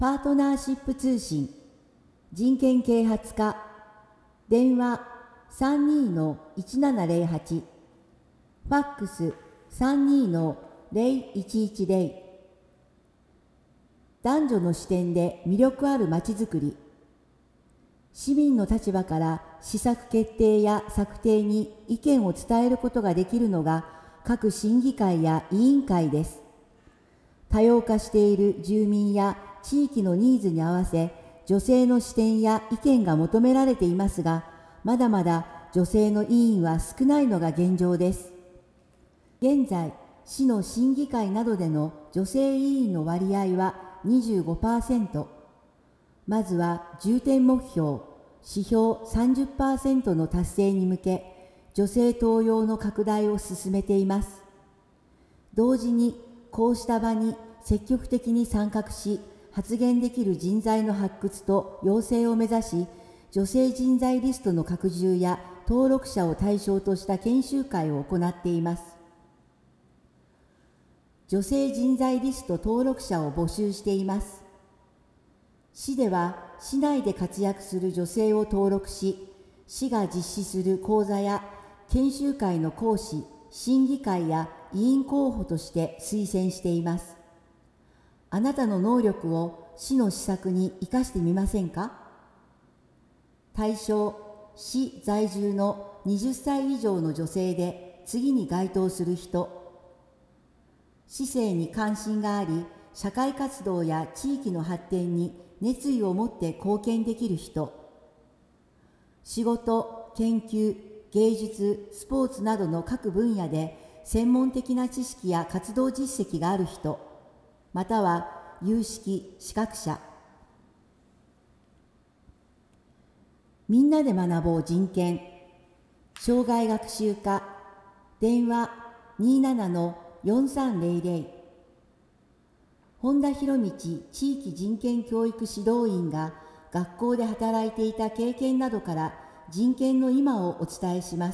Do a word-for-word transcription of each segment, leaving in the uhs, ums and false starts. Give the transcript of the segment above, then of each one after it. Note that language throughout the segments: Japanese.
パートナーシップ通信、人権啓発課、電話 さんにーのいちななゼロはち、ファックス さんにーのゼロいちいちゼロ。男女の視点で魅力あるまちづくり。市民の立場から施策決定や策定に意見を伝えることができるのが各審議会や委員会です。多様化している住民や地域のニーズに合わせ、女性の視点や意見が求められていますが、まだまだ女性の委員は少ないのが現状です。現在、市の審議会などでの女性委員の割合は にじゅうごパーセント。まずは重点目標、指標 さんじゅっパーセント の達成に向け、女性登用の拡大を進めています。同時に、こうした場に積極的に参画し、発言できる人材の発掘と養成を目指し、女性人材リストの拡充や登録者を対象とした研修会を行っています。女性人材リスト登録者を募集しています。市では、市内で活躍する女性を登録し、市が実施する講座や研修会の講師、審議会や委員候補として推薦しています。あなたの能力を市の施策に生かしてみませんか？対象、市在住のはたち以上の女性で次に該当する人。市政に関心があり、社会活動や地域の発展に熱意を持って貢献できる人。仕事、研究、芸術、スポーツなどの各分野で専門的な知識や活動実績がある人、または有識、資格者。みんなで学ぼう人権。障害学習課、電話 にーななのよんさんゼロゼロ。本田博道地域人権教育指導員が学校で働いていた経験などから人権の今をお伝えします。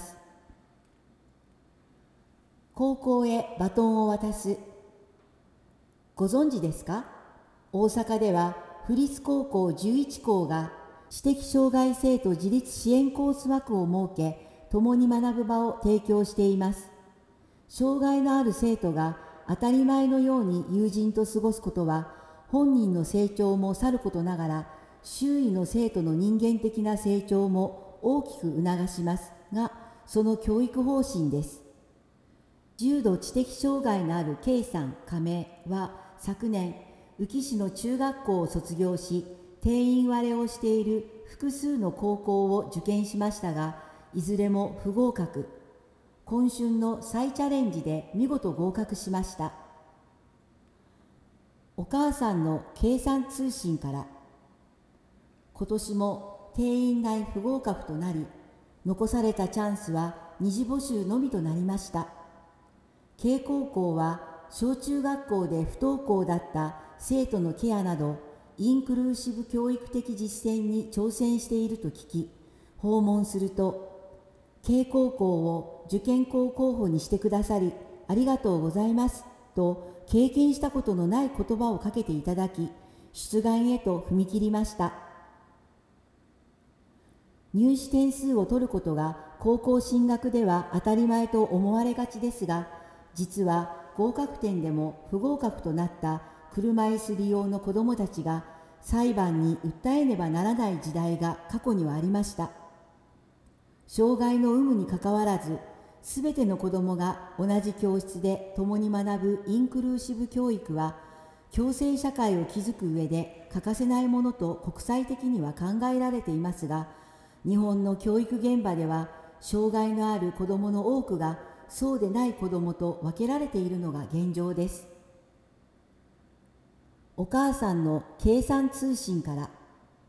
高校へバトンを渡す。ご存知ですか？大阪では府立高校じゅういちこうが知的障害生徒自立支援コース枠を設け、共に学ぶ場を提供しています。障害のある生徒が当たり前のように友人と過ごすことは、本人の成長もさることながら、周囲の生徒の人間的な成長も大きく促しますが、その教育方針です。重度知的障害のある K さん加盟は昨年、宇城市の中学校を卒業し、定員割れをしている複数の高校を受験しましたが、いずれも不合格。今春の再チャレンジで見事合格しました。お母さんの計算通信から、今年も定員内不合格となり、残されたチャンスは二次募集のみとなりました。K高校は小中学校で不登校だった生徒のケアなど、インクルーシブ教育的実践に挑戦していると聞き、訪問すると、K高校を受験校候補にしてくださり、ありがとうございますと、経験したことのない言葉をかけていただき、出願へと踏み切りました。入試点数を取ることが高校進学では当たり前と思われがちですが、実は合格点でも不合格となった車椅子利用の子どもたちが裁判に訴えねばならない時代が過去にはありました。障害の有無にかかわらず、すべての子どもが同じ教室で共に学ぶインクルーシブ教育は、共生社会を築く上で欠かせないものと国際的には考えられていますが、日本の教育現場では、障害のある子どもの多くがそうでない子どもと分けられているのが現状です。お母さんの計算通信から、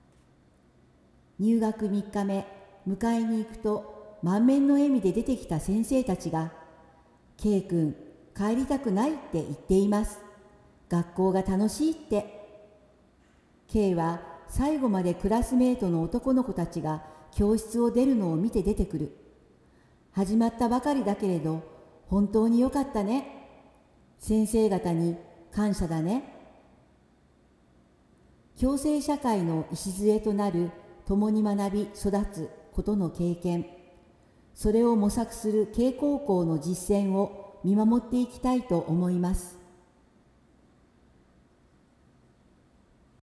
入学みっかめ、迎えに行くと満面の笑みで出てきた先生たちが、K 君、帰りたくないって言っています。学校が楽しいって。K は最後までクラスメートの男の子たちが教室を出るのを見て出てくる。始まったばかりだけれど、本当によかったね。先生方に感謝だね。 共生社会の礎となる共に学び育つことの経験、それを模索する慶高校の実践を見守っていきたいと思います。